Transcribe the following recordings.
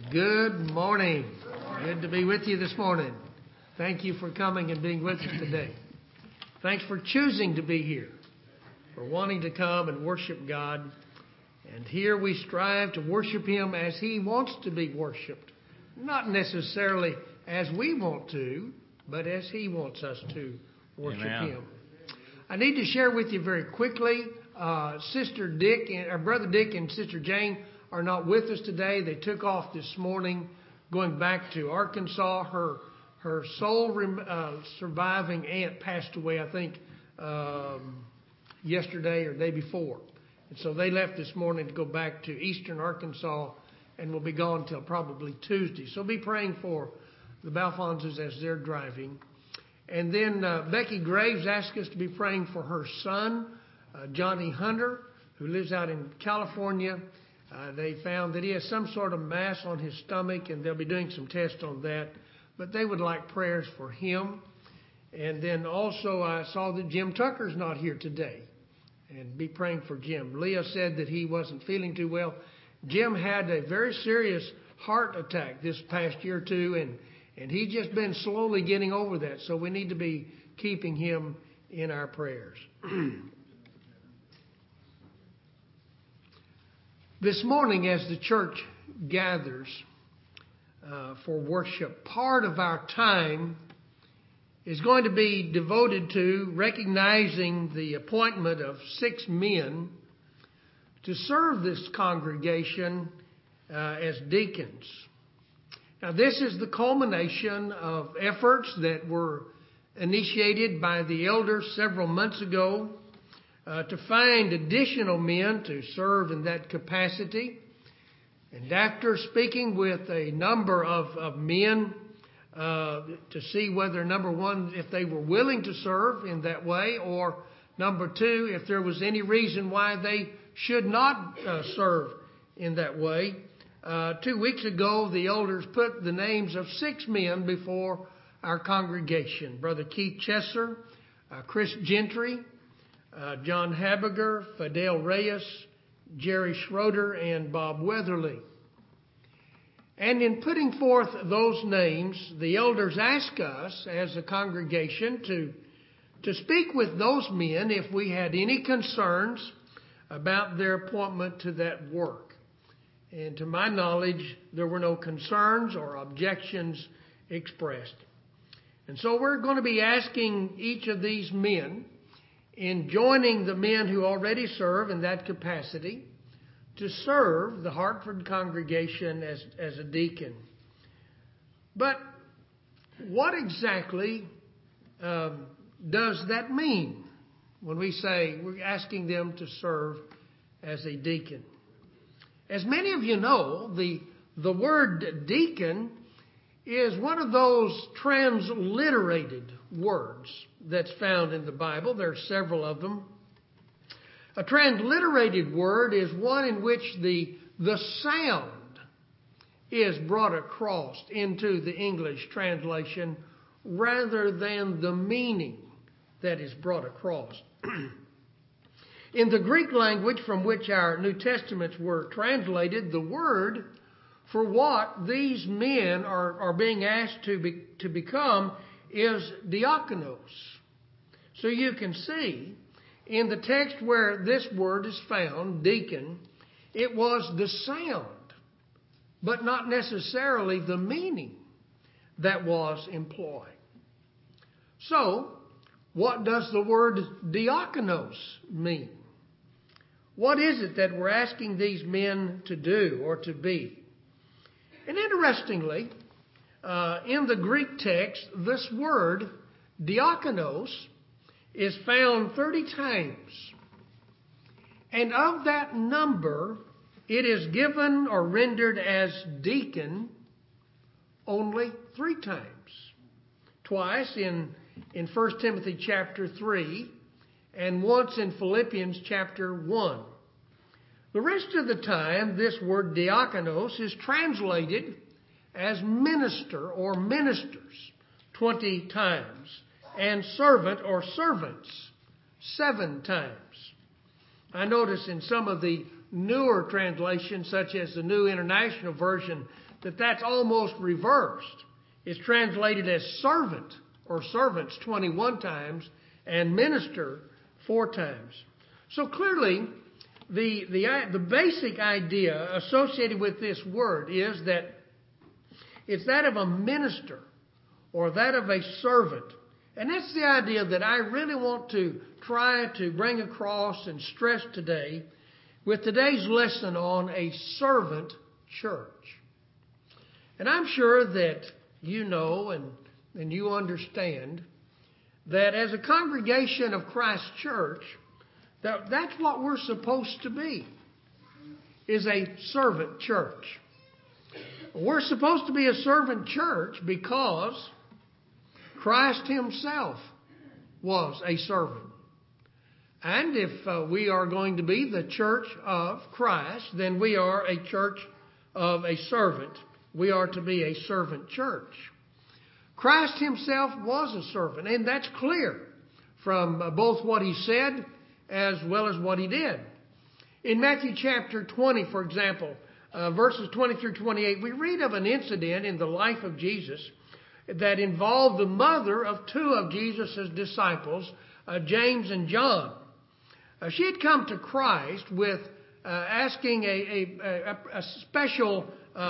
Good morning. Good to be with you this morning. Thank you for coming and being with us today. Thanks for choosing to be here, for wanting to come and worship God. And here we strive to worship Him as He wants to be worshiped. Not necessarily as we want to, but as He wants us to worship Him. I need to share with you very quickly, Sister Dick, Brother Dick and Sister Jane are not with us today. They took off this morning, going back to Arkansas. Her sole surviving aunt passed away, I think, yesterday or the day before. And so they left this morning to go back to eastern Arkansas and will be gone till probably Tuesday. So be praying for the Balfonses as they're driving. And then Becky Graves asked us to be praying for her son, Johnny Hunter, who lives out in California. They found that he has some sort of mass on his stomach, and they'll be doing some tests on that. But they would like prayers for him. And then also I saw that Jim Tucker's not here today. And be praying for Jim. Leah said that he wasn't feeling too well. Jim had a very serious heart attack this past year or two, and he's just been slowly getting over that. So we need to be keeping him in our prayers. This morning, as the church gathers for worship, part of our time is going to be devoted to recognizing the appointment of 6 men to serve this congregation as deacons. Now, this is the culmination of efforts that were initiated by the elders several months ago to find additional men to serve in that capacity. And after speaking with a number of men to see whether, number one, if they were willing to serve in that way, or number two, if there was any reason why they should not serve in that way, 2 weeks ago, the elders put the names of 6 men before our congregation. Brother Keith Chesser, Chris Gentry, John Habiger, Fidel Reyes, Jerry Schroeder, and Bob Weatherly. And in putting forth those names, the elders asked us as a congregation to speak with those men if we had any concerns about their appointment to that work. And to my knowledge, there were no concerns or objections expressed. And so we're going to be asking each of these men, in joining the men who already serve in that capacity, to serve the Hartford congregation as a deacon. But what exactly does that mean when we say we're asking them to serve as a deacon? As many of you know, the word deacon is one of those transliterated words that's found in the Bible. There are several of them. A transliterated word is one in which the sound is brought across into the English translation rather than the meaning that is brought across. In the Greek language from which our New Testaments were translated, the word for what these men are being asked to become is diakonos. So you can see in the text where this word is found, deacon, it was the sound, but not necessarily the meaning that was employed. So, what does the word diakonos mean? What is it that we're asking these men to do or to be? And interestingly, in the Greek text, this word, diakonos, is found 30 times. And of that number, it is given or rendered as deacon only 3 times. Twice in 1 Timothy chapter 3 and once in Philippians chapter 1. The rest of the time, this word diakonos is translated as minister or ministers 20 times, and servant or servants 7 times. I notice in some of the newer translations, such as the New International Version, that's almost reversed. It's translated as servant or servants 21 times and minister 4 times. So clearly, the basic idea associated with this word is that it's that of a minister or that of a servant. And that's the idea that I really want to try to bring across and stress today with today's lesson on a servant church. And I'm sure that you know and you understand that as a congregation of Christ Church, that's what we're supposed to be, is a servant church. We're supposed to be a servant church because Christ himself was a servant. And if we are going to be the church of Christ, then we are a church of a servant. We are to be a servant church. Christ himself was a servant, and that's clear from both what he said as well as what he did. In Matthew chapter 20, for example, verses 20 through 28, we read of an incident in the life of Jesus that involved the mother of 2 of Jesus' disciples, James and John. She had come to Christ with asking a special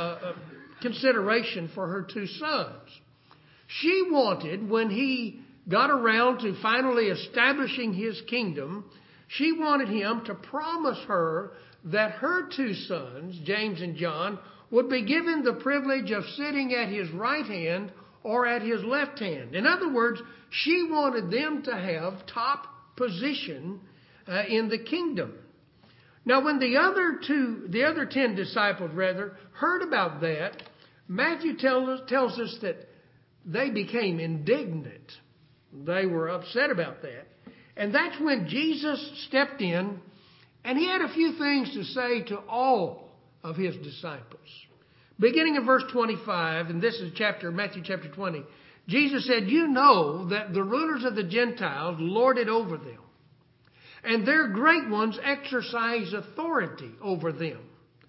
consideration for her 2 sons. She wanted, when he got around to finally establishing his kingdom, she wanted him to promise her that her 2 sons, James and John, would be given the privilege of sitting at his right hand or at his left hand. In other words, she wanted them to have top position in the kingdom. Now, when the other 10 disciples, heard about that, Matthew tells us that they became indignant. They were upset about that. And that's when Jesus stepped in, and he had a few things to say to all of his disciples. Beginning in verse 25, and this is Matthew chapter 20, Jesus said, "You know that the rulers of the Gentiles lord it over them, and their great ones exercise authority over them.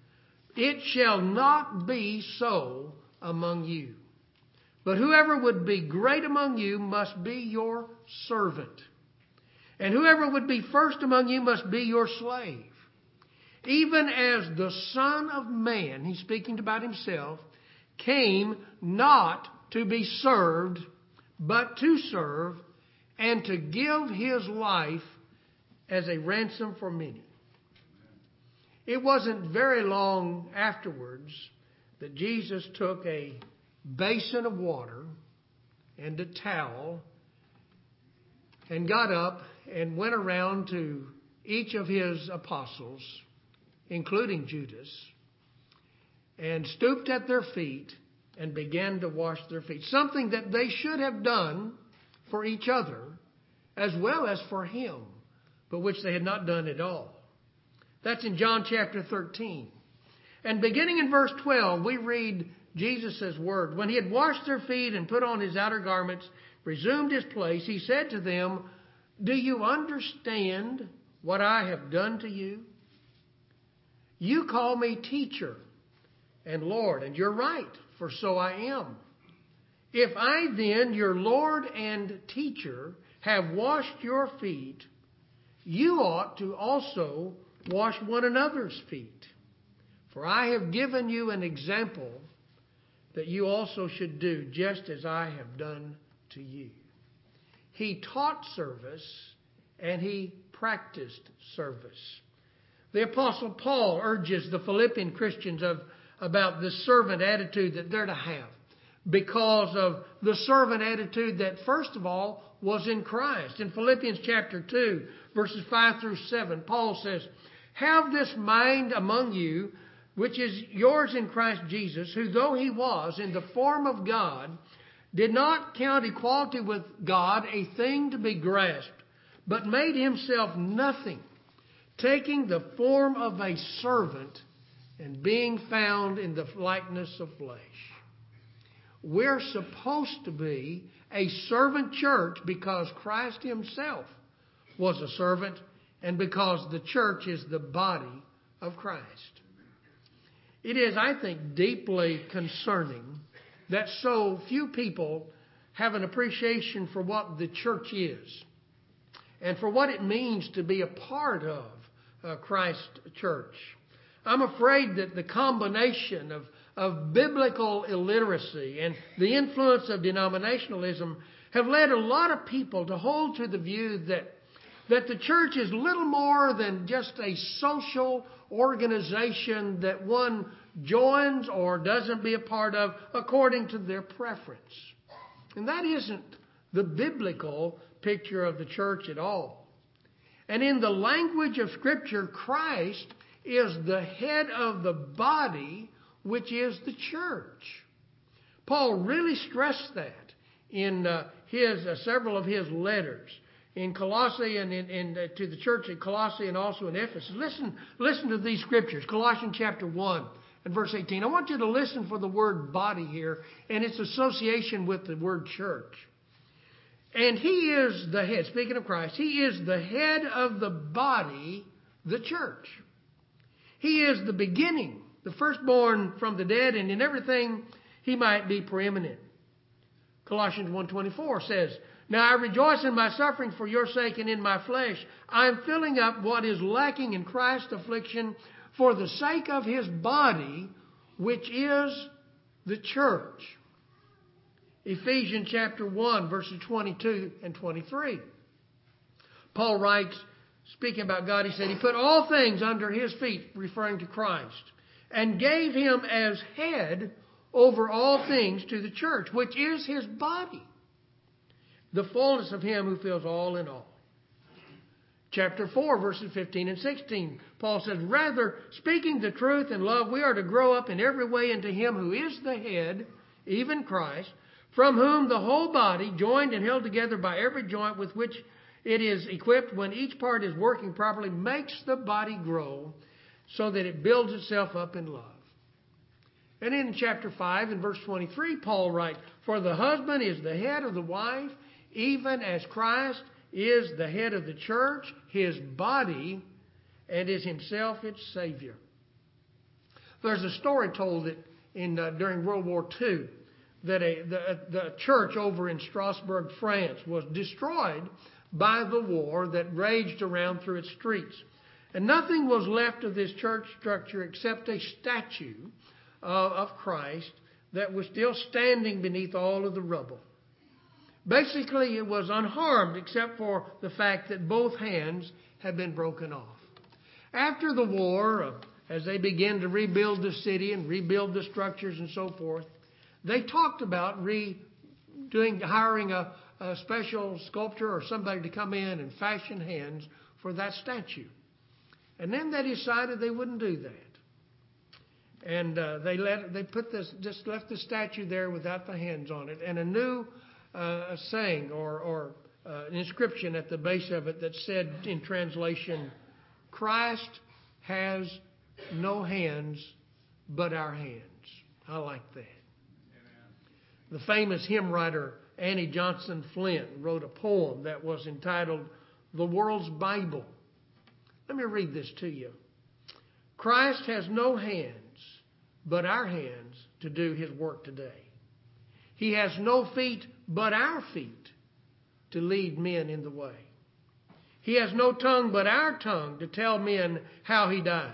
It shall not be so among you. But whoever would be great among you must be your servant. And whoever would be first among you must be your slave. Even as the Son of Man," he's speaking about himself, "came not to be served, but to serve, and to give his life as a ransom for many." It wasn't very long afterwards that Jesus took a basin of water and a towel and got up and went around to each of his apostles, including Judas, and stooped at their feet and began to wash their feet. Something that they should have done for each other as well as for him, but which they had not done at all. That's in John chapter 13. And beginning in verse 12, we read Jesus' word. "When he had washed their feet and put on his outer garments, resumed his place, he said to them, 'Do you understand what I have done to you? You call me teacher and Lord, and you're right, for so I am. If I then, your Lord and teacher, have washed your feet, you ought to also wash one another's feet. For I have given you an example that you also should do just as I have done to you.'" He taught service and he practiced service. The Apostle Paul urges the Philippian Christians about this servant attitude that they're to have, because of the servant attitude that, first of all, was in Christ. In Philippians chapter 2, verses 5 through 7, Paul says, "Have this mind among you, which is yours in Christ Jesus, who though he was in the form of God, did not count equality with God a thing to be grasped, but made himself nothing, taking the form of a servant and being found in the likeness of flesh." We're supposed to be a servant church because Christ himself was a servant and because the church is the body of Christ. It is, I think, deeply concerning that so few people have an appreciation for what the church is and for what it means to be a part of Christ's church. I'm afraid that the combination of biblical illiteracy and the influence of denominationalism have led a lot of people to hold to the view that the church is little more than just a social organization that one joins or doesn't be a part of according to their preference. And that isn't the biblical picture of the church at all. And in the language of Scripture, Christ is the head of the body, which is the church. Paul really stressed that in several of his letters in Colossae and to the church at Colossae and also in Ephesus. Listen to these scriptures. Colossians chapter 1 and verse 18. I want you to listen for the word body here and its association with the word church. And he is the head, speaking of Christ, he is the head of the body, the church. He is the beginning, the firstborn from the dead, and in everything he might be preeminent. Colossians 1:24 says, "Now I rejoice in my suffering for your sake, and in my flesh I am filling up what is lacking in Christ's affliction for the sake of his body, which is the church." Ephesians chapter 1, verses 22 and 23. Paul writes, speaking about God, he said, he put all things under his feet, referring to Christ, and gave him as head over all things to the church, which is his body, the fullness of him who fills all in all. Chapter 4, verses 15 and 16, Paul says, "Rather, speaking the truth in love, we are to grow up in every way into him who is the head, even Christ, from whom the whole body, joined and held together by every joint with which it is equipped, when each part is working properly, makes the body grow so that it builds itself up in love." And in chapter 5 and verse 23, Paul writes, "For the husband is the head of the wife, even as Christ is the head of the church, his body, and is himself its Savior." There's a story told that during World War II that the church over in Strasbourg, France, was destroyed by the war that raged around through its streets. And nothing was left of this church structure except a statue of Christ that was still standing beneath all of the rubble. Basically, it was unharmed except for the fact that both hands had been broken off. After the war, as they began to rebuild the city and rebuild the structures and so forth, they talked about hiring a special sculptor or somebody to come in and fashion hands for that statue. And then they decided they wouldn't do that. And they left the statue there without the hands on it, and a new saying or an inscription at the base of it that said in translation, "Christ has no hands but our hands." I like that. The famous hymn writer Annie Johnson Flint wrote a poem that was entitled "The World's Bible." Let me read this to you. "Christ has no hands but our hands to do his work today. He has no feet but our feet to lead men in the way. He has no tongue but our tongue to tell men how he died.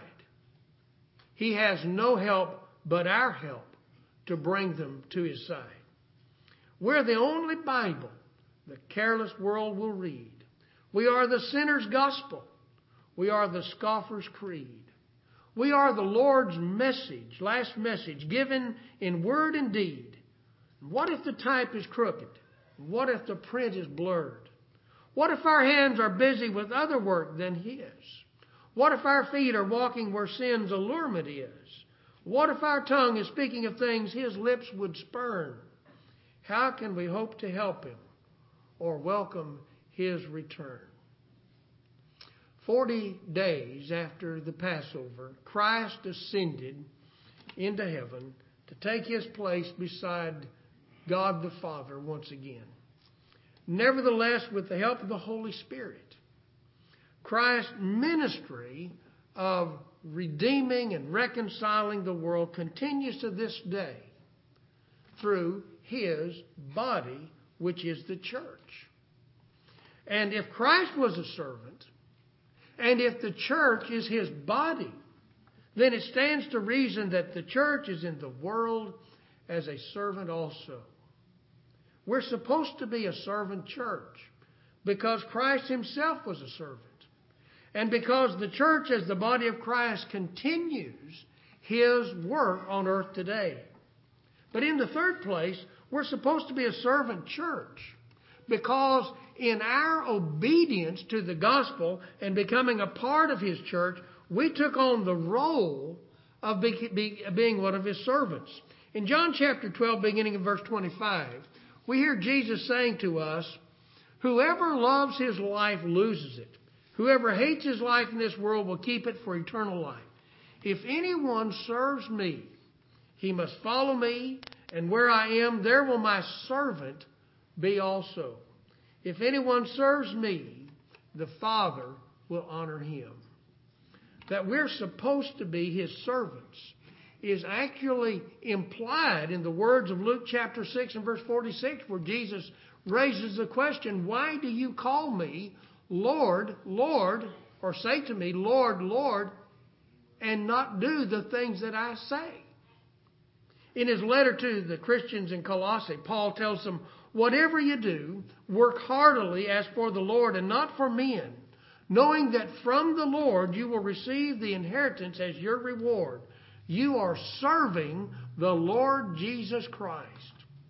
He has no help but our help to bring them to his side. We're the only Bible the careless world will read. We are the sinner's gospel. We are the scoffer's creed. We are the Lord's message, last message, given in word and deed. What if the type is crooked? What if the print is blurred? What if our hands are busy with other work than his? What if our feet are walking where sin's allurement is? What if our tongue is speaking of things his lips would spurn? How can we hope to help him or welcome his return?" 40 days after the Passover, Christ ascended into heaven to take his place beside God the Father once again. Nevertheless, with the help of the Holy Spirit, Christ's ministry of redeeming and reconciling the world continues to this day through His body, which is the church. And if Christ was a servant, and if the church is His body, then it stands to reason that the church is in the world as a servant also. We're supposed to be a servant church because Christ Himself was a servant. And because the church as the body of Christ continues His work on earth today. But in the third place, we're supposed to be a servant church because in our obedience to the gospel and becoming a part of His church, we took on the role of being one of His servants. In John chapter 12, beginning in verse 25, we hear Jesus saying to us, "Whoever loves his life loses it. Whoever hates his life in this world will keep it for eternal life. If anyone serves me, he must follow me, and where I am, there will my servant be also. If anyone serves me, the Father will honor him." That we're supposed to be His servants is actually implied in the words of Luke chapter 6 and verse 46, where Jesus raises the question, "Why do you call me Lord, Lord," or say to me, "Lord, Lord," and not do the things that I say? In his letter to the Christians in Colossae, Paul tells them, "Whatever you do, work heartily as for the Lord and not for men, knowing that from the Lord you will receive the inheritance as your reward. You are serving the Lord Jesus Christ."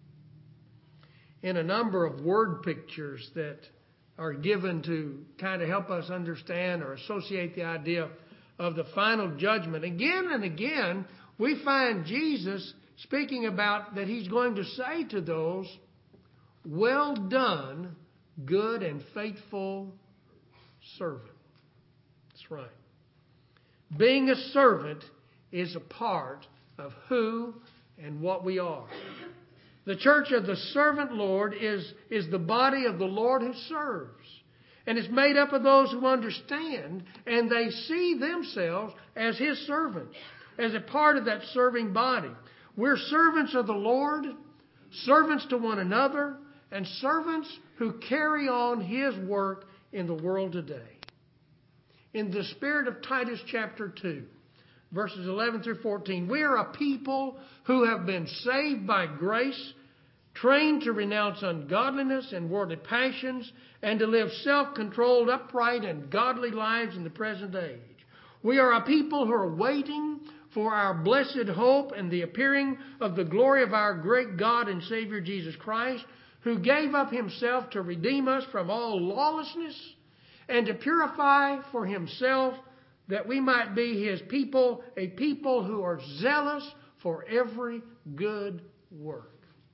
In a number of word pictures that are given to kind of help us understand or associate the idea of the final judgment, again and again, we find Jesus speaking about that He's going to say to those, "Well done, good and faithful servant." That's right. Being a servant is a part of who and what we are. The church of the servant Lord is the body of the Lord who serves. And it's made up of those who understand and they see themselves as His servants, as a part of that serving body. We're servants of the Lord, servants to one another, and servants who carry on His work in the world today. In the spirit of Titus chapter 2, verses 11 through 14, we are a people who have been saved by grace, trained to renounce ungodliness and worldly passions, and to live self-controlled, upright, and godly lives in the present age. We are a people who are waiting for our blessed hope and the appearing of the glory of our great God and Savior Jesus Christ, who gave up Himself to redeem us from all lawlessness and to purify for Himself that we might be His people, a people who are zealous for every good work.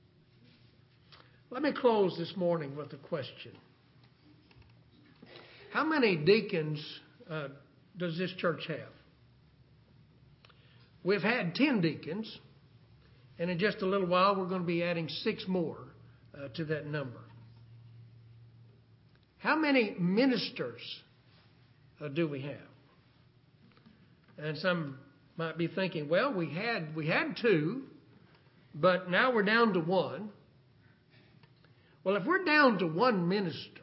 Let me close this morning with a question. How many deacons does this church have? We've had 10 deacons, and in just a little while we're going to be adding 6 more to that number. How many ministers do we have? And some might be thinking, well, we had 2, but now we're down to 1. Well, if we're down to 1 minister,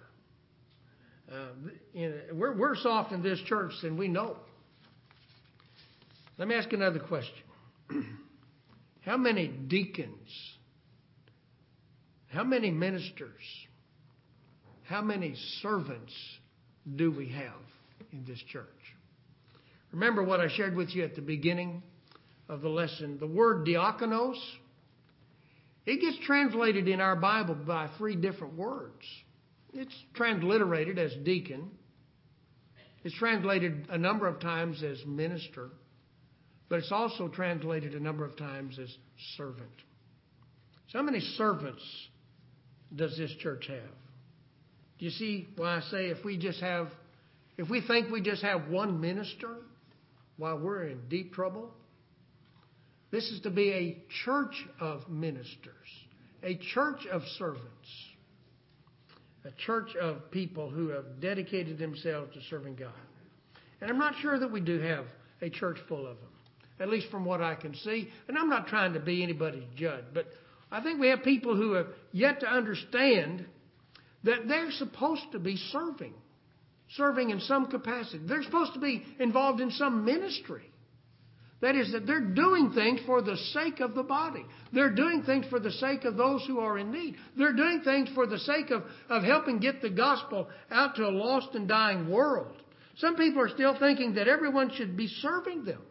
we're worse off in this church than we know. Let me ask another question. How many deacons, how many ministers, how many servants do we have in this church? Remember what I shared with you at the beginning of the lesson. The word diakonos, it gets translated in our Bible by 3 different words. It's transliterated as deacon. It's translated a number of times as minister. But it's also translated a number of times as servant. So how many servants does this church have? Do you see why I say if we think we just have 1 minister while we're in deep trouble? This is to be a church of ministers, a church of servants, a church of people who have dedicated themselves to serving God. And I'm not sure that we do have a church full of them, at least from what I can see. And I'm not trying to be anybody's judge, but I think we have people who have yet to understand that they're supposed to be serving in some capacity. They're supposed to be involved in some ministry. That is, that they're doing things for the sake of the body. They're doing things for the sake of those who are in need. They're doing things for the sake of helping get the gospel out to a lost and dying world. Some people are still thinking that everyone should be serving them.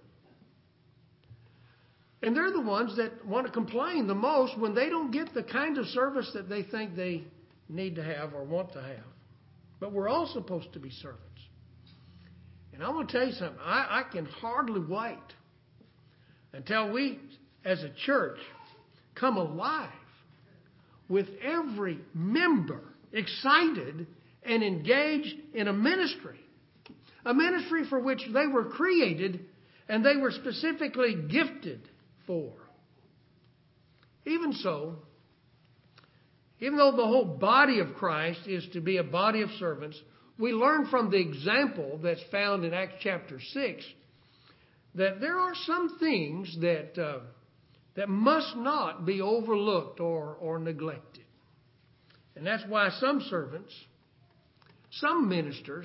And they're the ones that want to complain the most when they don't get the kind of service that they think they need to have or want to have. But we're all supposed to be servants. And I want to tell you something. I can hardly wait until we, as a church, come alive with every member excited and engaged in a ministry for which they were created and they were specifically gifted for. Even so, even though the whole body of Christ is to be a body of servants, we learn from the example that's found in Acts chapter 6 that there are some things that must not be overlooked or neglected. And that's why some servants, some ministers,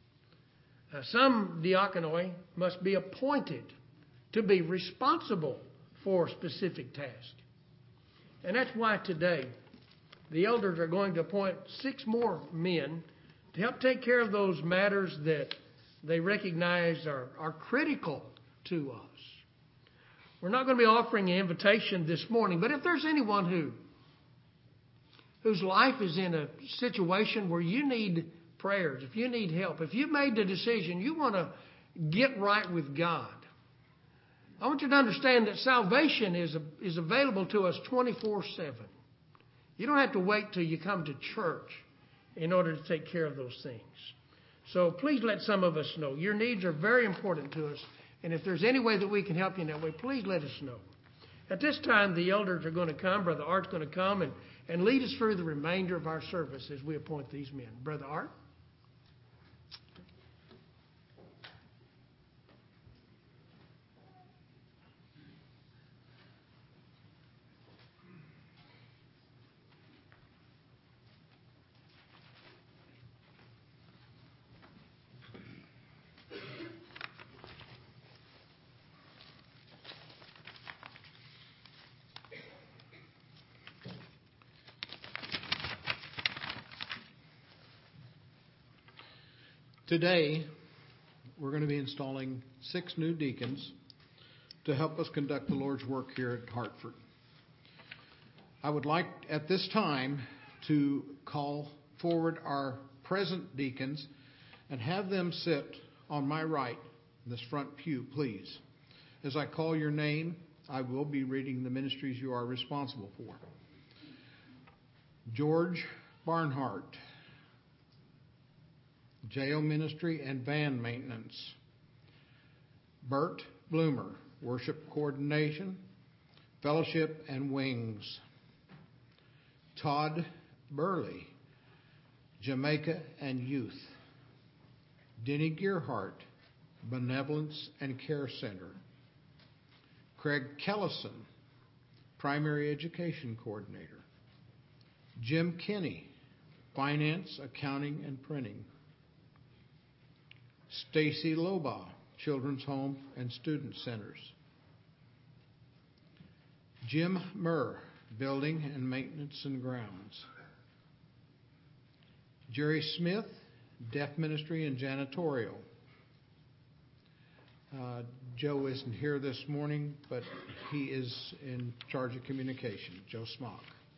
some diaconoi must be appointed to be responsible for a specific task. And that's why today the elders are going to appoint 6 more men to help take care of those matters that they recognize are critical to us. We're not going to be offering an invitation this morning, but if there's anyone whose life is in a situation where you need prayers, if you need help, if you've made the decision you want to get right with God, I want you to understand that salvation is available to us 24/7. You don't have to wait till you come to church in order to take care of those things. So please let some of us know. Your needs are very important to us. And if there's any way that we can help you in that way, please let us know. At this time, the elders are going to come. Brother Art's going to come and lead us through the remainder of our service as we appoint these men. Brother Art? Today, we're going to be installing 6 new deacons to help us conduct the Lord's work here at Hartford. I would like at this time to call forward our present deacons and have them sit on my right in this front pew, please. As I call your name, I will be reading the ministries you are responsible for. George Barnhart, Jail Ministry and Van Maintenance. Bert Bloomer, Worship Coordination, Fellowship and Wings. Todd Burley, Jamaica and Youth. Denny Gearhart, Benevolence and Care Center. Craig Kellison, Primary Education Coordinator. Jim Kinney, Finance, Accounting and Printing. Stacy Lobaugh, Children's Home and Student Centers. Jim Murr, Building and Maintenance and Grounds. Jerry Smith, Deaf Ministry and Janitorial. Joe isn't here this morning, but he is in charge of communication, Joe Smock.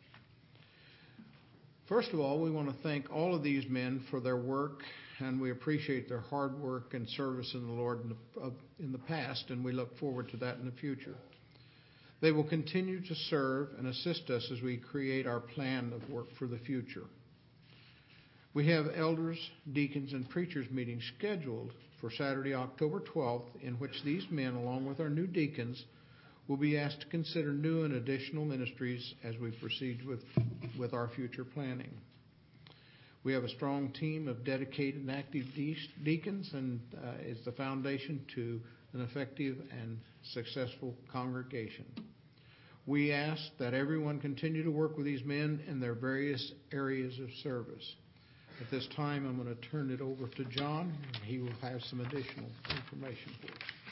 First of all, we want to thank all of these men for their work, and we appreciate their hard work and service in the Lord in the past, and we look forward to that in the future. They will continue to serve and assist us as we create our plan of work for the future. We have elders, deacons, and preachers meetings scheduled for Saturday, October 12th, in which these men, along with our new deacons, will be asked to consider new and additional ministries as we proceed with our future planning. We have a strong team of dedicated and active deacons, and is the foundation to an effective and successful congregation. We ask that everyone continue to work with these men in their various areas of service. At this time, I'm going to turn it over to John, and he will have some additional information for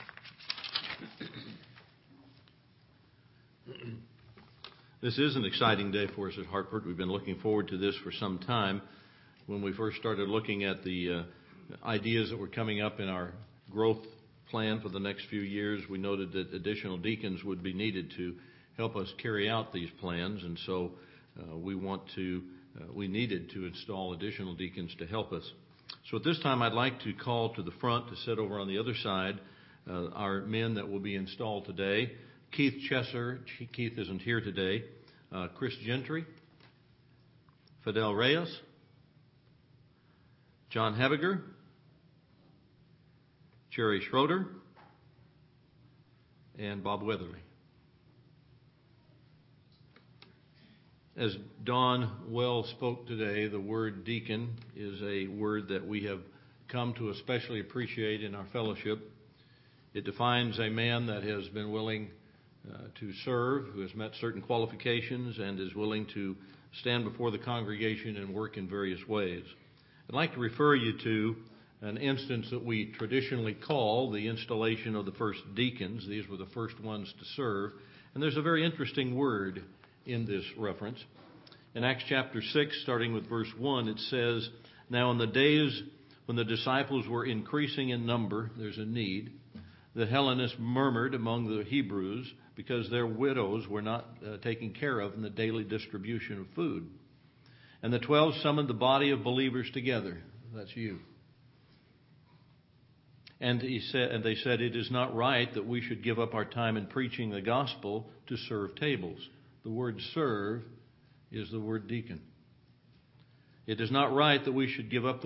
us. This is an exciting day for us at Hartford. We've been looking forward to this for some time. When we first started looking at the ideas that were coming up in our growth plan for the next few years, we noted that additional deacons would be needed to help us carry out these plans, and so we needed to install additional deacons to help us. So at this time, I'd like to call to the front to sit over on the other side our men that will be installed today. Keith Chesser, Keith isn't here today. Chris Gentry, Fidel Reyes, John Hebiger, Jerry Schroeder, and Bob Weatherly. As Don well spoke today, the word deacon is a word that we have come to especially appreciate in our fellowship. It defines a man that has been willing to serve, who has met certain qualifications, and is willing to stand before the congregation and work in various ways. I'd like to refer you to an instance that we traditionally call the installation of the first deacons. These were the first ones to serve. And there's a very interesting word in this reference. In Acts chapter 6, starting with verse 1, it says, "Now in the days when the disciples were increasing in number," there's a need, "the Hellenists murmured among the Hebrews because their widows were not taken care of in the daily distribution of food. And the 12 summoned the body of believers together." That's you. And they said, "It is not right that we should give up our time in preaching the gospel to serve tables." The word serve is the word deacon. It is not right that we should give up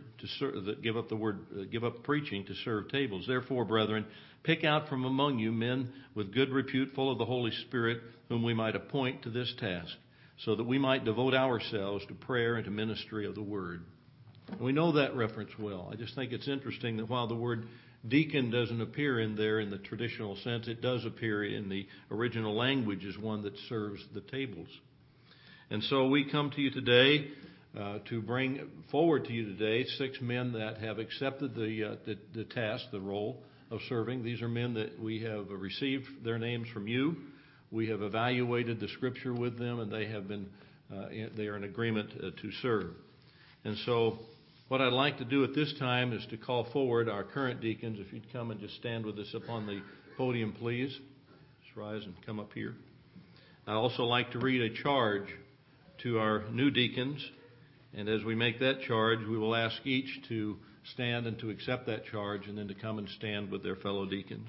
preaching to serve tables. Therefore, brethren, pick out from among you men with good repute, full of the Holy Spirit, whom we might appoint to this task, so that we might devote ourselves to prayer and to ministry of the word. And we know that reference well. I just think it's interesting that while the word deacon doesn't appear in there in the traditional sense, it does appear in the original language as one that serves the tables. And so we come to you today to bring forward to you today 6 men that have accepted the task, the role of serving. These are men that we have received their names from you. We have evaluated the Scripture with them, and they are in agreement to serve. And so what I'd like to do at this time is to call forward our current deacons. If you'd come and just stand with us up on the podium, please. Just rise and come up here. I'd also like to read a charge to our new deacons. And as we make that charge, we will ask each to stand and to accept that charge, and then to come and stand with their fellow deacons.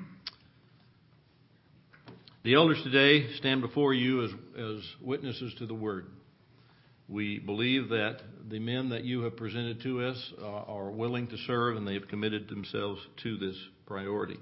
The elders today stand before you as witnesses to the word. We believe that the men that you have presented to us are willing to serve, and they have committed themselves to this priority.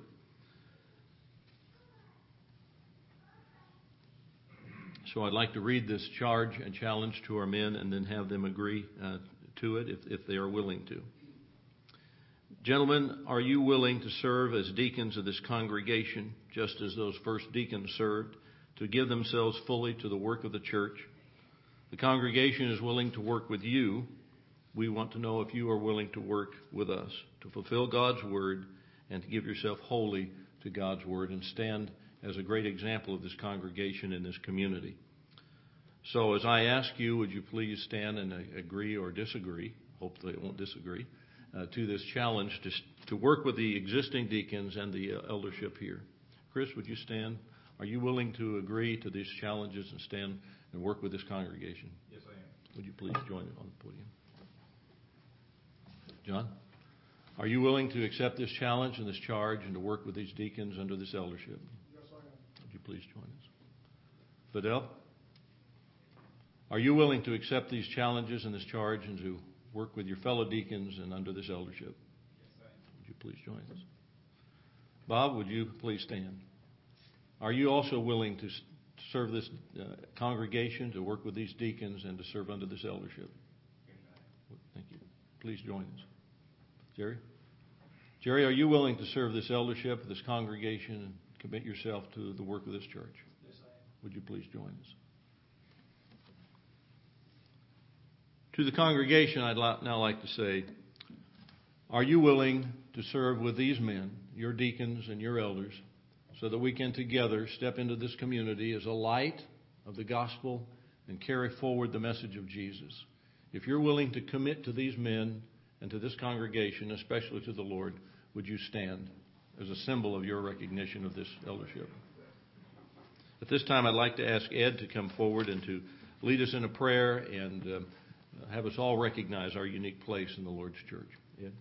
So I'd like to read this charge and challenge to our men, and then have them agree to it if they are willing to. Gentlemen, are you willing to serve as deacons of this congregation, just as those first deacons served, to give themselves fully to the work of the church? The congregation is willing to work with you. We want to know if you are willing to work with us to fulfill God's word and to give yourself wholly to God's word and stand as a great example of this congregation in this community. So as I ask you, would you please stand and agree or disagree, hopefully it won't disagree, to this challenge to work with the existing deacons and the eldership here. Chris, would you stand? Are you willing to agree to these challenges and stand and work with this congregation? Yes, I am. Would you please join me on the podium? John, are you willing to accept this challenge and this charge and to work with these deacons under this eldership? Yes, I am. Would you please join us? Fidel, are you willing to accept these challenges and this charge and to work with your fellow deacons and under this eldership? Yes, I am. Would you please join us? Bob, would you please stand? Are you also willing to serve this congregation, to work with these deacons, and to serve under this eldership? Yes, I am. Thank you. Please join us. Jerry? Jerry, are you willing to serve this eldership of this congregation and commit yourself to the work of this church? Yes, I am. Would you please join us? To the congregation, I'd now like to say, are you willing to serve with these men, your deacons and your elders, so that we can together step into this community as a light of the gospel and carry forward the message of Jesus? If you're willing to commit to these men and to this congregation, especially to the Lord, would you stand as a symbol of your recognition of this eldership? At this time, I'd like to ask Ed to come forward and to lead us in a prayer and have us all recognize our unique place in the Lord's church. Ed?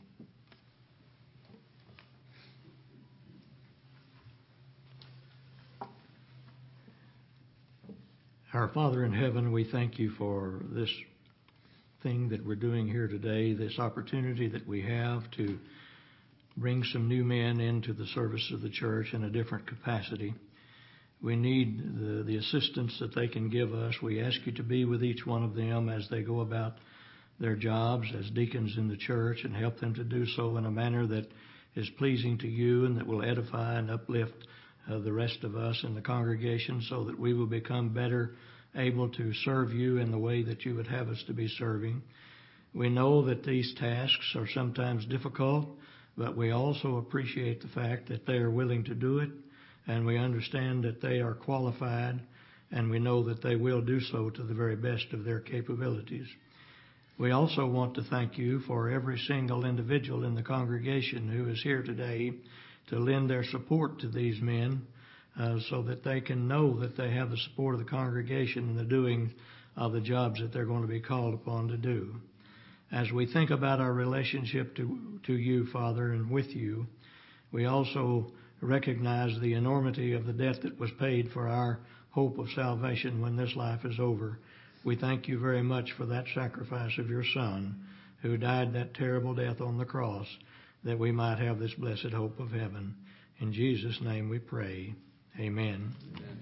Our Father in heaven, we thank you for this thing that we're doing here today, this opportunity that we have to bring some new men into the service of the church in a different capacity. We need the assistance that they can give us. We ask you to be with each one of them as they go about their jobs as deacons in the church, and help them to do so in a manner that is pleasing to you and that will edify and uplift the rest of us in the congregation, so that we will become better able to serve you in the way that you would have us to be serving. We know that these tasks are sometimes difficult, but we also appreciate the fact that they are willing to do it, and we understand that they are qualified, and we know that they will do so to the very best of their capabilities. We also want to thank you for every single individual in the congregation who is here today to lend their support to these men, so that they can know that they have the support of the congregation in the doing of the jobs that they're going to be called upon to do. As we think about our relationship to you, Father, and with you, we also recognize the enormity of the debt that was paid for our hope of salvation when this life is over. We thank you very much for that sacrifice of your Son, who died that terrible death on the cross, that we might have this blessed hope of heaven. In Jesus' name we pray. Amen. Amen.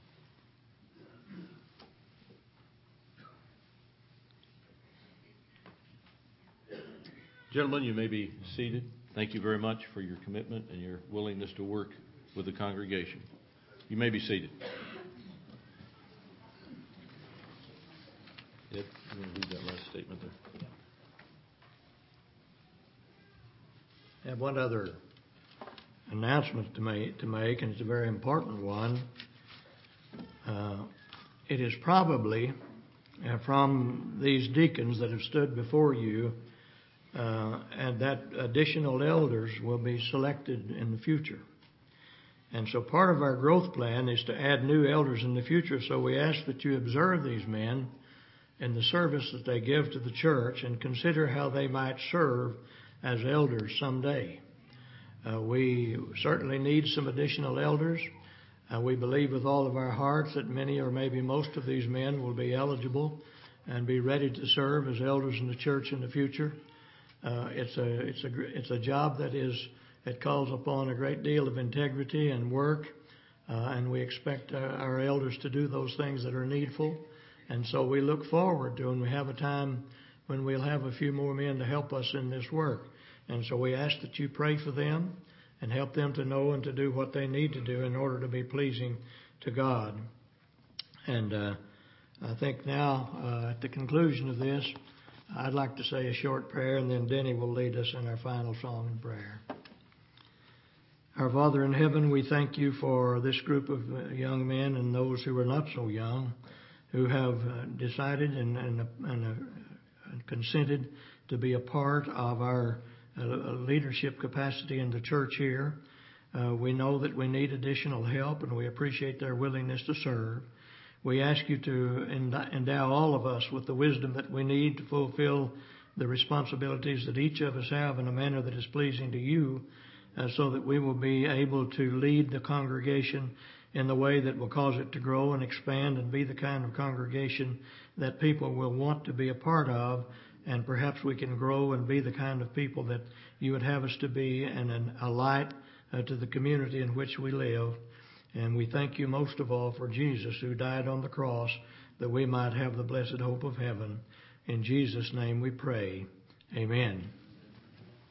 Gentlemen, you may be seated. Thank you very much for your commitment and your willingness to work with the congregation. You may be seated. Ed, you want to read that last statement there? I have one other announcement to make, and it's a very important one. It is probably from these deacons that have stood before you, and that additional elders will be selected in the future. And so part of our growth plan is to add new elders in the future. So we ask that you observe these men in the service that they give to the church and consider how they might serve as elders someday. We certainly need some additional elders. We believe with all of our hearts that many or maybe most of these men will be eligible and be ready to serve as elders in the church in the future. It's a job it calls upon a great deal of integrity and work, and we expect our elders to do those things that are needful. And so we look forward to when we have a time when we'll have a few more men to help us in this work. And so we ask that you pray for them and help them to know and to do what they need to do in order to be pleasing to God. And I think now, at the conclusion of this, I'd like to say a short prayer, and then Denny will lead us in our final song and prayer. Our Father in heaven, we thank you for this group of young men and those who are not so young, who have decided and consented to be a part of our leadership capacity in the church here. We know that we need additional help, and we appreciate their willingness to serve. We ask you to endow all of us with the wisdom that we need to fulfill the responsibilities that each of us have in a manner that is pleasing to you, so that we will be able to lead the congregation in the way that will cause it to grow and expand and be the kind of congregation that people will want to be a part of. And perhaps we can grow and be the kind of people that you would have us to be, and a light to the community in which we live. And we thank you most of all for Jesus, who died on the cross that we might have the blessed hope of heaven. In Jesus' name we pray. Amen.